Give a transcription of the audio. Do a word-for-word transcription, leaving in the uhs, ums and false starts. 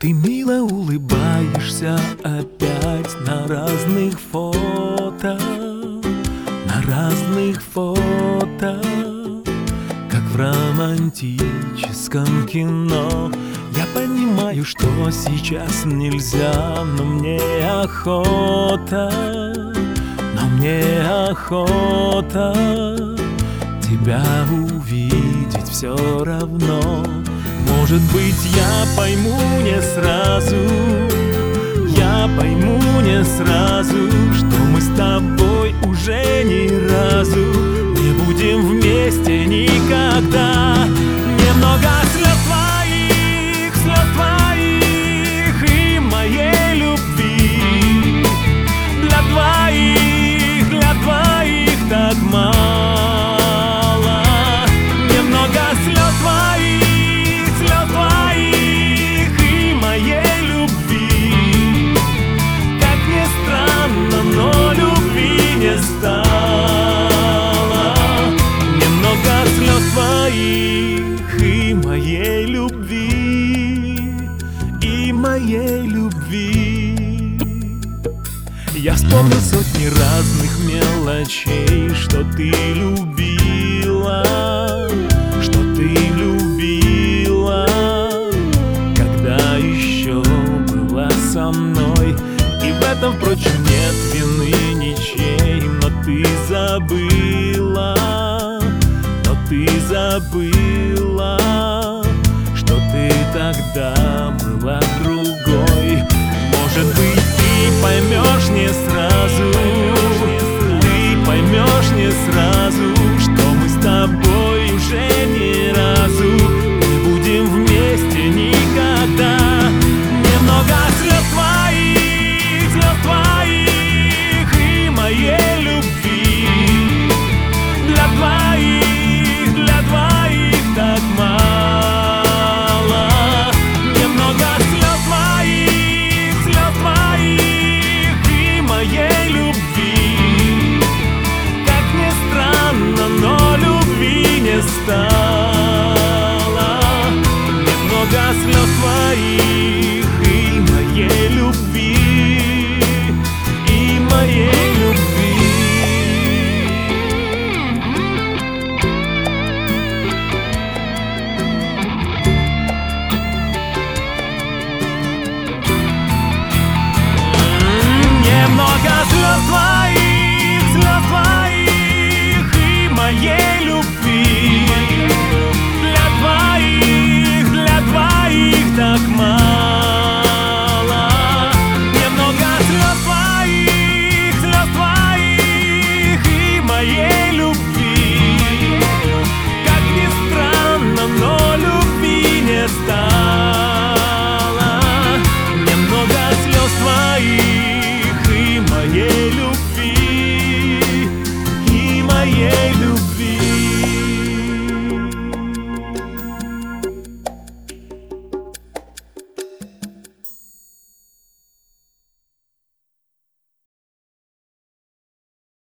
Ты мило улыбаешься опять на разных фото, на разных фото, как в романтическом кино. Я понимаю, что сейчас нельзя, но мне охота, но мне охота тебя увидеть все равно. Может быть, я пойму не сразу, я пойму не сразу, что мы с тобой уже ни разу не будем вместе никогда. Немного слез твоих, слез твоих и моей любви для двоих, для двоих так мало. Немного слез твоих, слез твоих и моей любви. Как ни странно, но любви не стало. Немного слез твоих и моей любви, и моей любви. Я вспомнил сотни разных мелочей, что ты любила, что ты любила, когда еще была со мной. И в этом, впрочем, нет вины ничей, но ты забыла, но ты забыла, что ты тогда была другой. Может быть, ты поймешь не сразу, ты поймешь не сразу,